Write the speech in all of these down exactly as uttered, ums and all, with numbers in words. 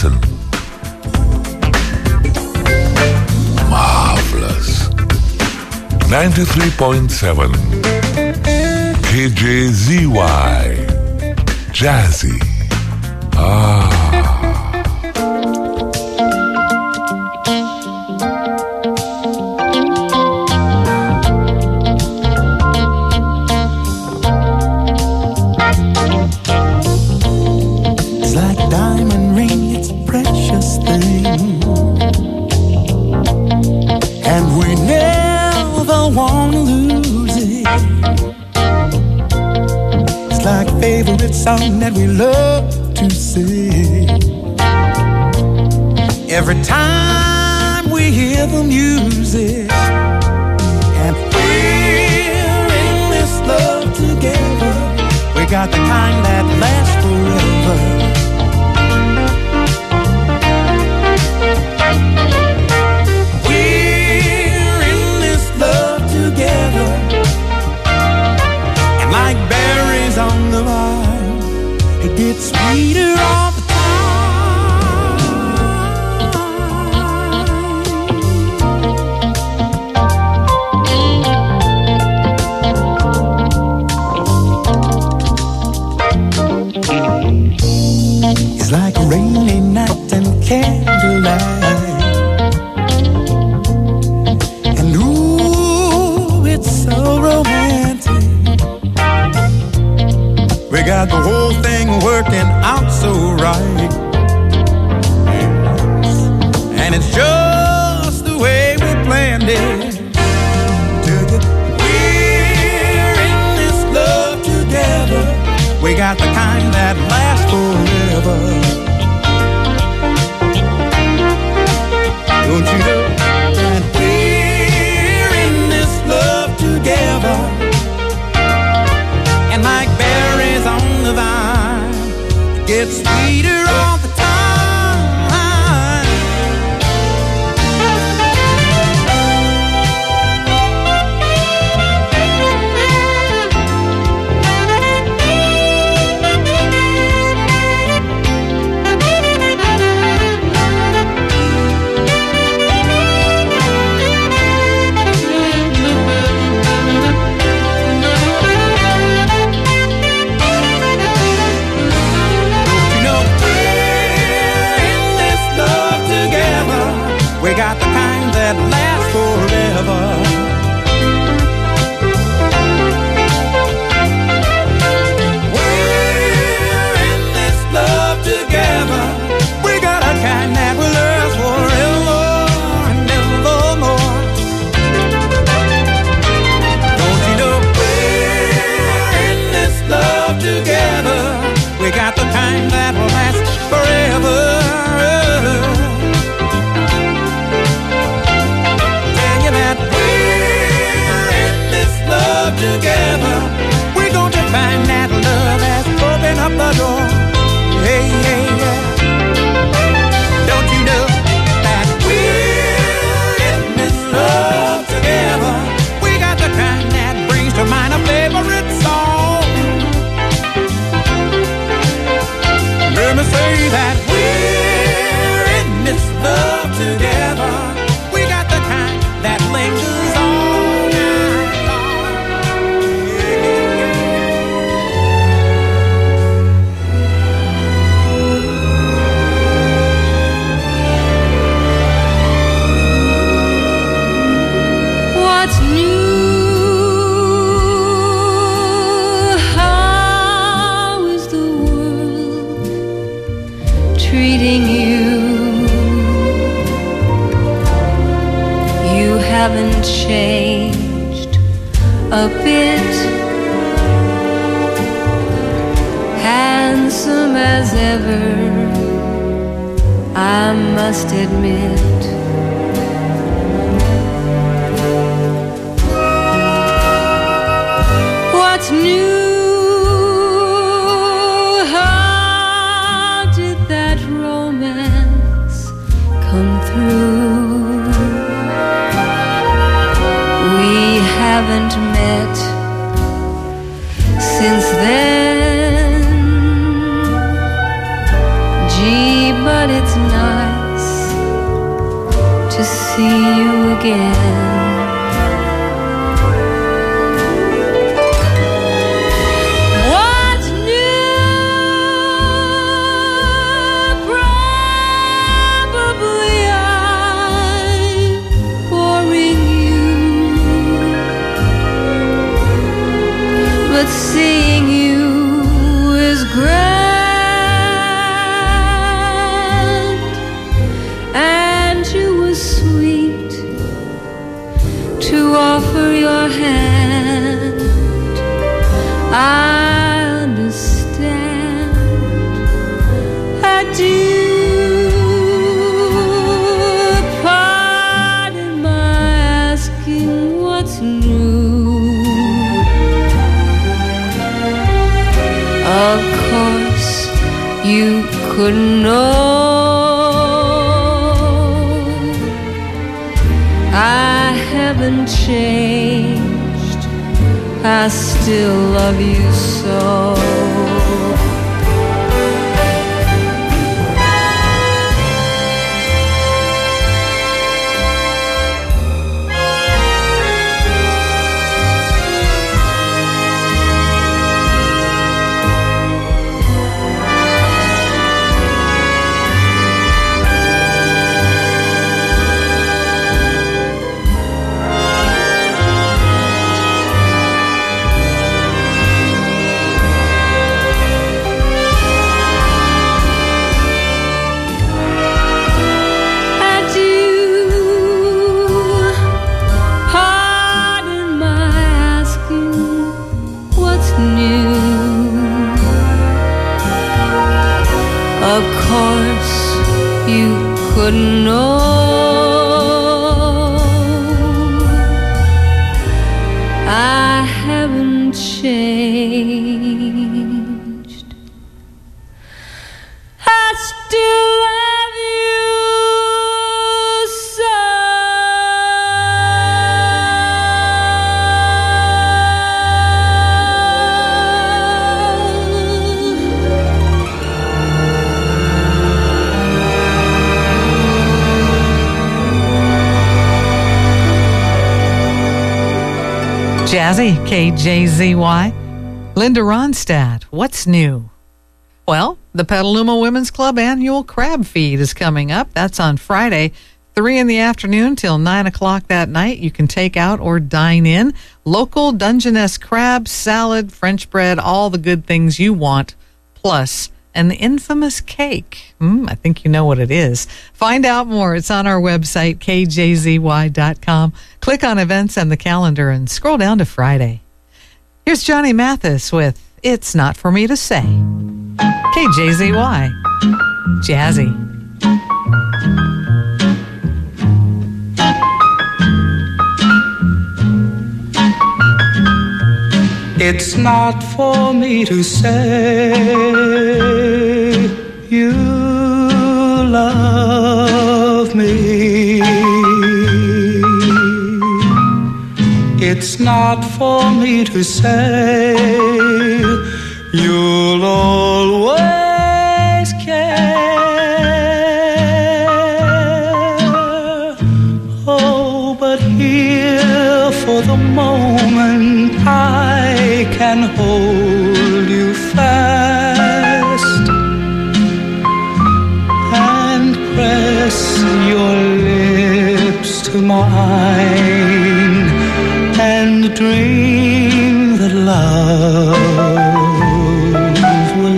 listen. Marvelous. ninety-three point seven K J Z Y. Jazzy. Ah. Song that we love to sing. Every time we hear the music, and we're in this love together. We got the kind that lasts forever. We're in this love together, and like berries on the vine, it gets sweeter all the time. It's like a rainy night and candlelight, and ooh, it's so romantic. We got the whole thing working out so right, and it's just the way we planned it. We're in this love together. We got the kind that lasts forever. Don't you know that we're in this love together? And like berries on the vine, it gets sweeter all the time. We got the kind that lasts forever. We're in this love together. We got a kind that will last forever and evermore. Don't you know we're in this love together? We got the kind that will last forever. Together, we're going to find that love that's opened up the door. Hey, hey, yeah. Don't you know that we're in this love together? We got the kind that brings to mind a favorite song. Let me say that we're in this love together. We got the kind that lingers on. Haven't changed a bit, handsome as ever, I must admit. What's new? How did that romance come through? Haven't met since then. Gee, but it's again. What's new? Probably I'm boring you, but seeing you is grand. Offer your hand, I understand. I do. Pardon my asking what's new. Of course, you could know. I haven't changed, I still love you so. Of course, you couldn't know. I haven't changed. I still love you so. Jazzy, K J Z Y. Linda Ronstadt, what's new? Well, the Petaluma Women's Club annual crab feed is coming up. That's on Friday, three in the afternoon till nine o'clock that night. You can take out or dine in. Local Dungeness crab, salad, French bread, all the good things you want, plus an infamous cake. Mm, I think you know what it is. Find out more. It's on our website, K J Z Y dot com. Click on events and the calendar and scroll down to Friday. Here's Johnny Mathis with It's Not For Me To Say. K J Z Y. Jazzy. It's not for me to say you love me. It's not for me to say you'll always care. Oh, but here for the moment I can hold you fast and press your lips to mine and dream that love will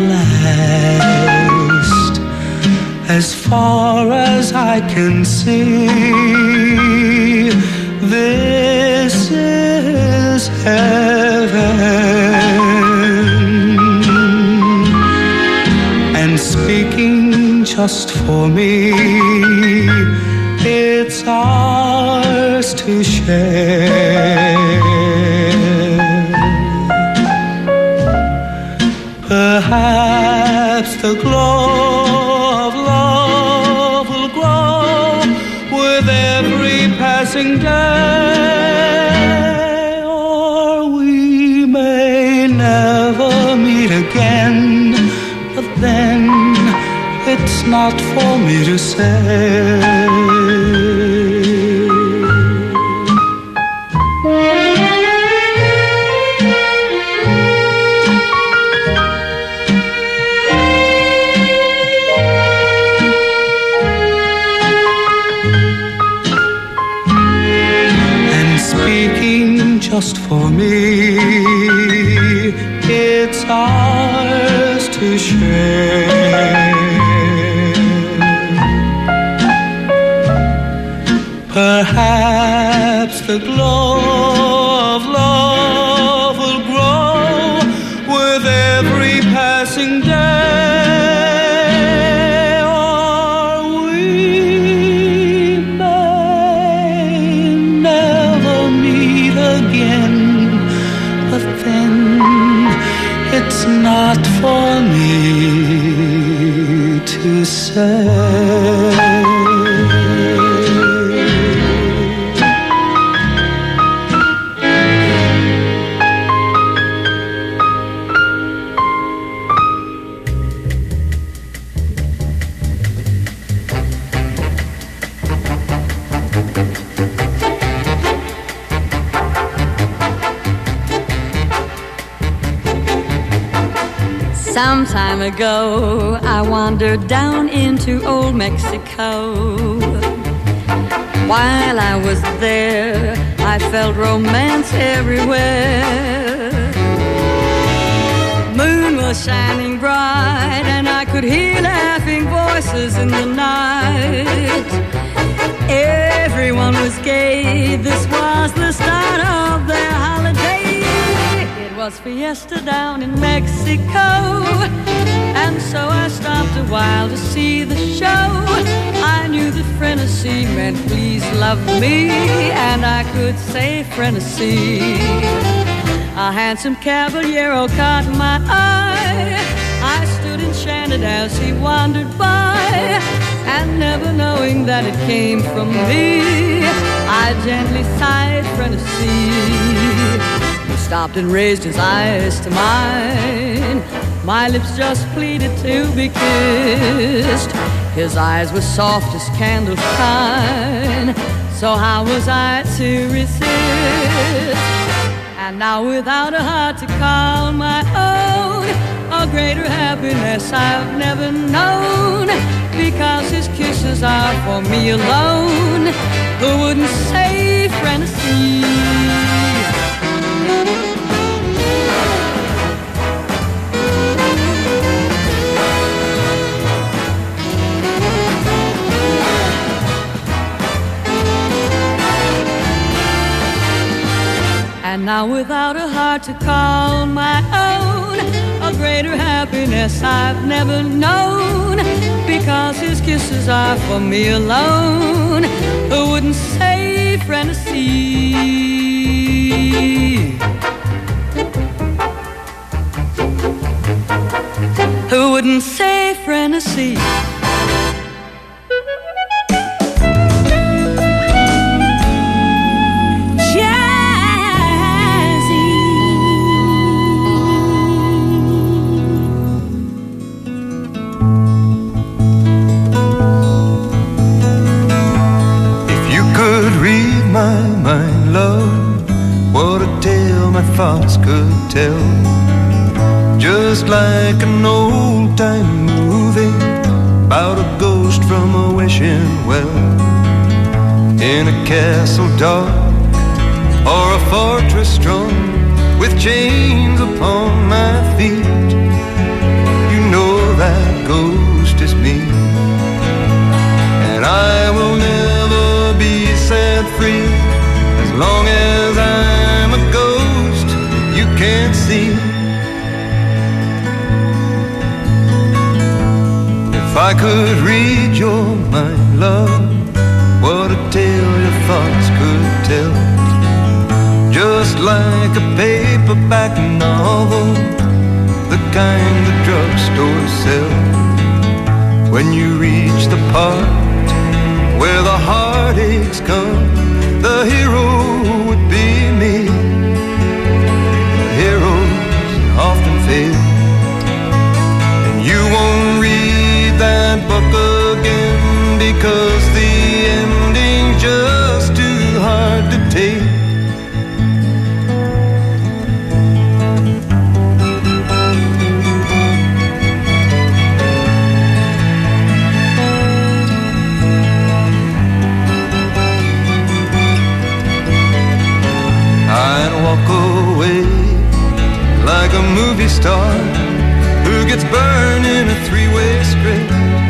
last as far as I can see. This is heaven, and speaking just for me, it's ours to share. Perhaps the glow of love will grow with every passing day, or we may never meet again, but then it's not for me to say. for me, it's ours to share. Perhaps the glow of love will grow with every passing day, or we may never meet again, but then it's not for me to say. Some time ago, I wandered down into old Mexico. While I was there, I felt romance everywhere. Moon was shining bright, and I could hear laughing voices in the night. Everyone was gay, this was the start of their holiday. It was fiesta down in Mexico, and so I stopped a while to see the show. I knew that Frenesí meant please love me, and I could say Frenesí. A handsome caballero caught my eye. I stood enchanted as he wandered by, and never knowing that it came from me, I gently sighed Frenesí. He stopped and raised his eyes to mine. My lips just pleaded to be kissed. His eyes were soft as candle shine, so how was I to resist? And now without a heart to call my own, a greater happiness I've never known, because his kisses are for me alone. Who wouldn't say Frenesí? And now without a heart to call my own, a greater happiness I've never known, because his kisses are for me alone. Who wouldn't say Frenesí? Who wouldn't say Frenesí? Thoughts could tell, just like an old-time movie about a ghost from a wishing well, in a castle dark or a fortress strong with chains upon my feet. You know that ghost is me, and I will never be set free as long as I'm a ghost you can't see. If I could read your mind, love, what a tale your thoughts could tell, just like a paperback novel, the kind the drugstores sell. When you reach the part where the heartaches come, the hero would be me. Often fail, and you won't read that book again, because the ending's just too hard to take. movie star who gets burned in a three-way script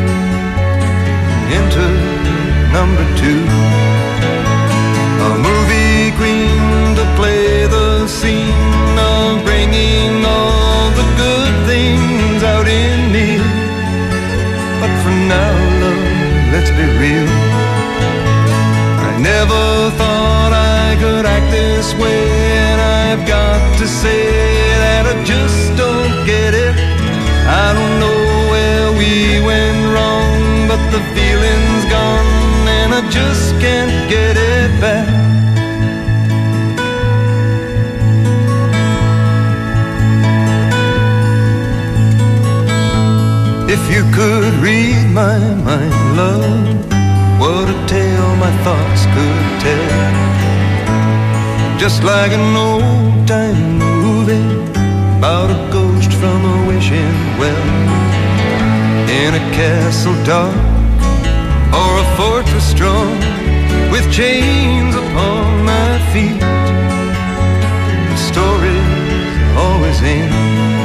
into number two. A movie queen to play the scene of bringing all the good things out in me. But for now, love, let's be real. I never thought I could act this way, and I've got to say that I just don't get it. I don't know where we went wrong, but the feeling's gone, and I just can't get it back. If you could read my mind, love, what a tale my thoughts could tell. Just like an old-time movie about a ghost from a wishing well, in a castle dark or a fortress strong, with chains upon my feet. The stories always end.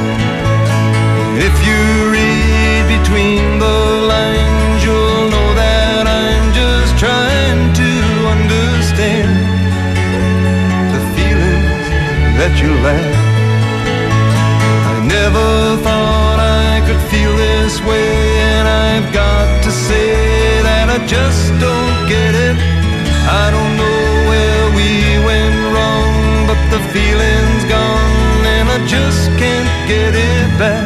If you read between the lines, you'll know that I'm just trying to understand the feelings that you lack. I never thought I could feel this way, and I've got to say that I just don't get it. I don't know where we went wrong, but the feeling's gone, and I just can't get it back.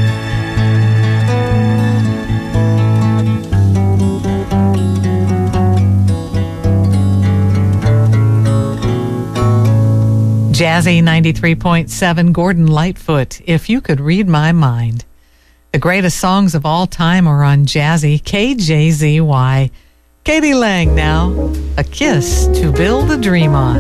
Jazzy ninety-three point seven, Gordon Lightfoot, If You Could Read My Mind. The greatest songs of all time are on Jazzy, K J Z Y. Katie Lang now, A Kiss to Build a Dream On.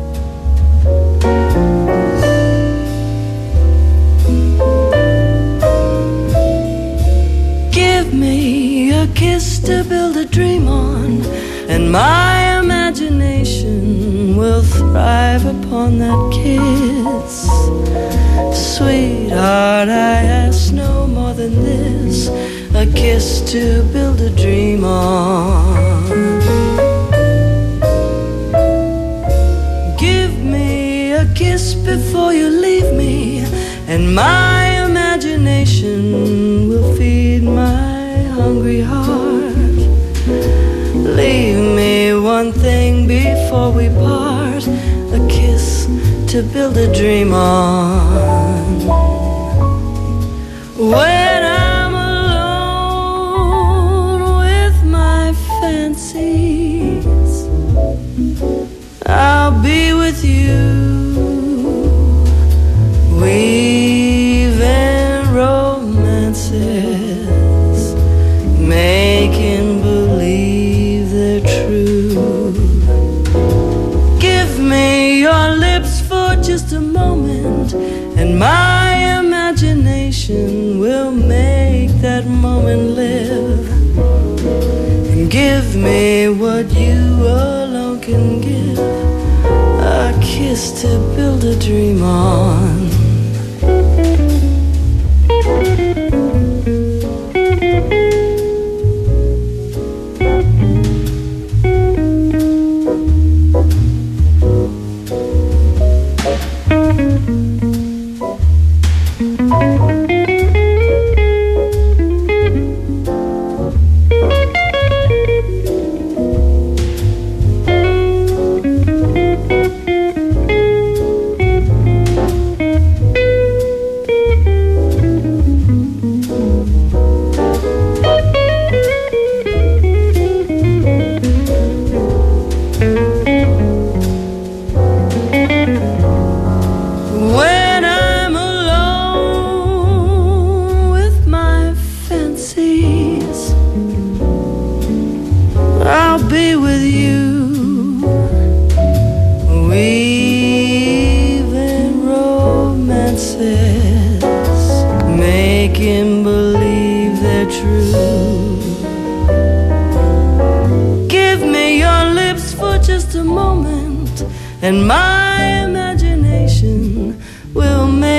Give me a kiss to build a dream on, and my imagination will thrive upon that kiss. Sweetheart, I ask no more than this, a kiss to build a dream on. Give me a kiss before you leave me, and my imagination will feed my hungry heart. Leave me one thing before we part, a kiss to build a dream on. When I'm alone with my fancies, I'll be with you, weaving romances, making believe they're true. Give me your lips for just a moment, and my imagination will make that moment live. And give me what you alone can give, a kiss to build a dream on.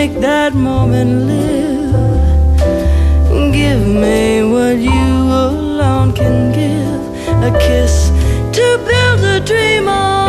make that moment live. Give me what you alone can give, a kiss to build a dream on.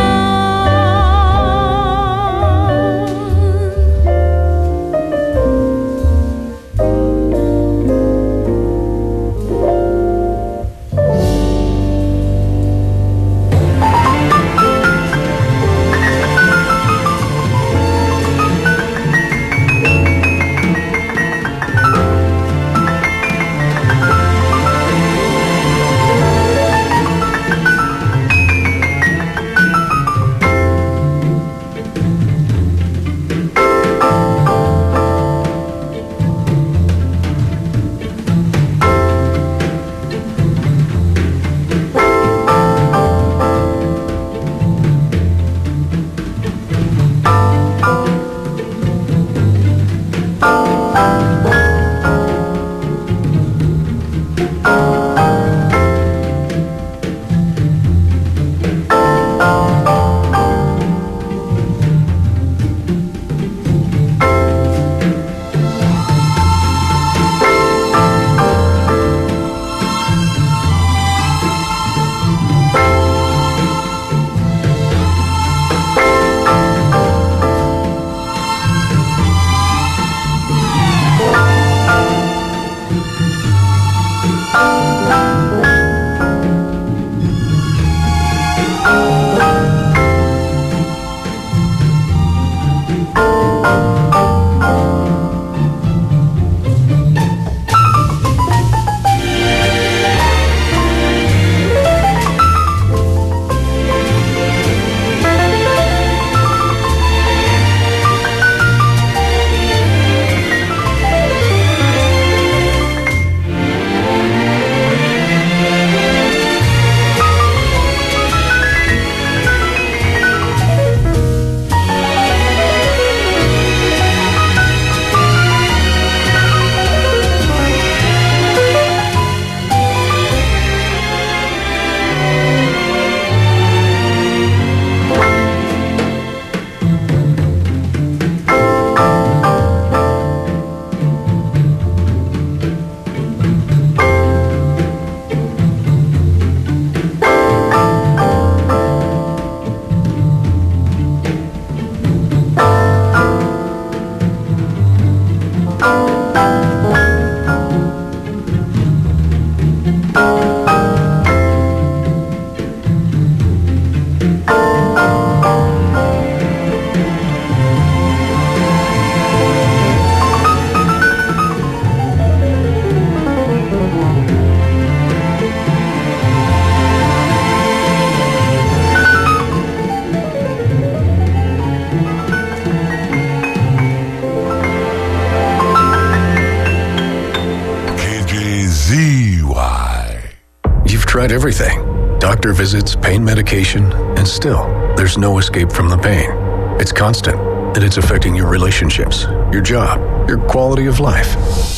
Tried everything. Doctor visits, pain medication, and still, there's no escape from the pain. It's constant, and it's affecting your relationships, your job, your quality of life.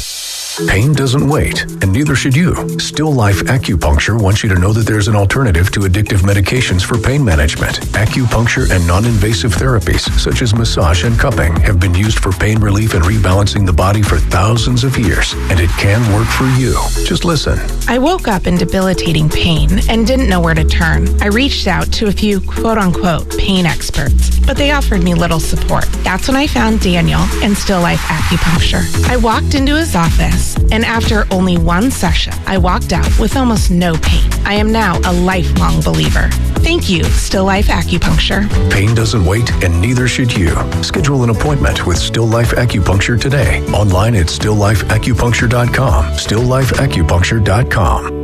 Pain doesn't wait, and neither should you. Still Life Acupuncture wants you to know that there's an alternative to addictive medications for pain management. Acupuncture and non-invasive therapies, such as massage and cupping, have been used for pain relief and rebalancing the body for thousands of years, and it can work for you. Just listen. I woke up in debilitating pain and didn't know where to turn. I reached out to a few quote-unquote pain experts, but they offered me little support. That's when I found Daniel and Still Life Acupuncture. I walked into his office, and after only one session, I walked out with almost no pain. I am now a lifelong believer. Thank you, Still Life Acupuncture. Pain doesn't wait, and neither should you. Schedule an appointment with Still Life Acupuncture today. Online at still life acupuncture dot com. still life acupuncture dot com.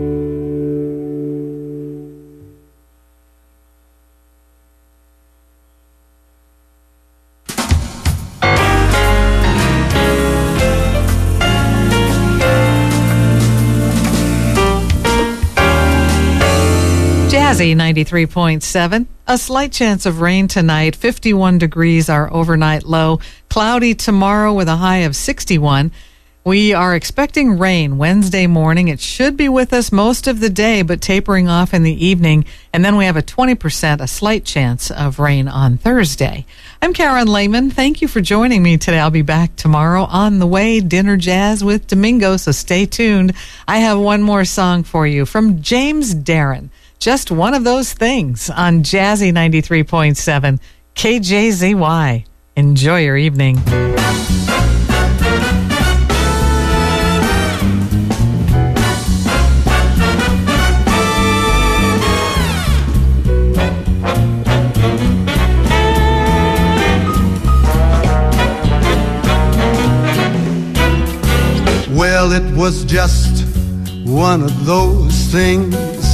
Jazzy ninety-three point seven. A slight chance of rain tonight. fifty-one degrees our overnight low. Cloudy tomorrow with a high of sixty-one. We are expecting rain Wednesday morning. It should be with us most of the day, but tapering off in the evening. And then we have a twenty percent, a slight chance of rain on Thursday. I'm Karen Lehman. Thank you for joining me today. I'll be back tomorrow on the way, Dinner Jazz with Domingo, so stay tuned. I have one more song for you from James Darren. Just One of Those Things on Jazzy ninety-three point seven K J Z Y. Enjoy your evening. Well, it was just one of those things,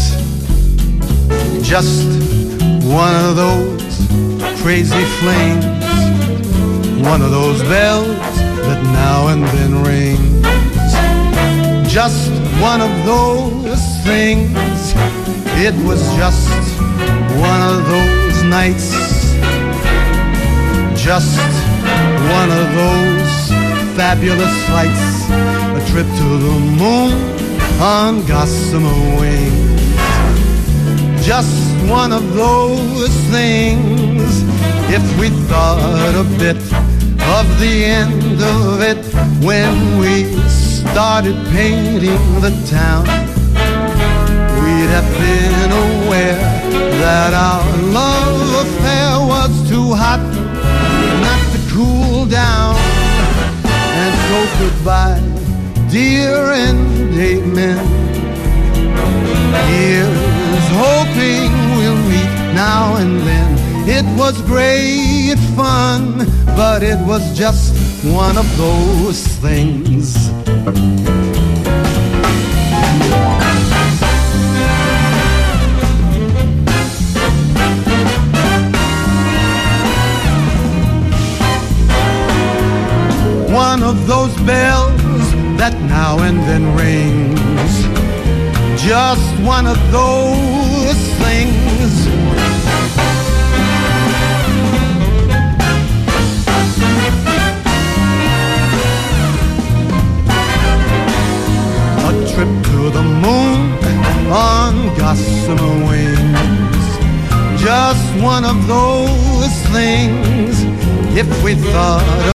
just one of those crazy flings, one of those bells that now and then rings, just one of those things. It was just one of those nights, just one of those fabulous flights, a trip to the moon on gossamer wings. Just one of those things. If we thought a bit of the end of it when we started painting the town, we'd have been aware that our love affair was too hot not to cool down. And so goodbye, dear, and amen. Here's hoping we'll meet now and then. It was great fun, but it was just one of those things. One of those bells that now and then rings, just one of those things. A trip to the moon on gossamer wings, just one of those things. If we thought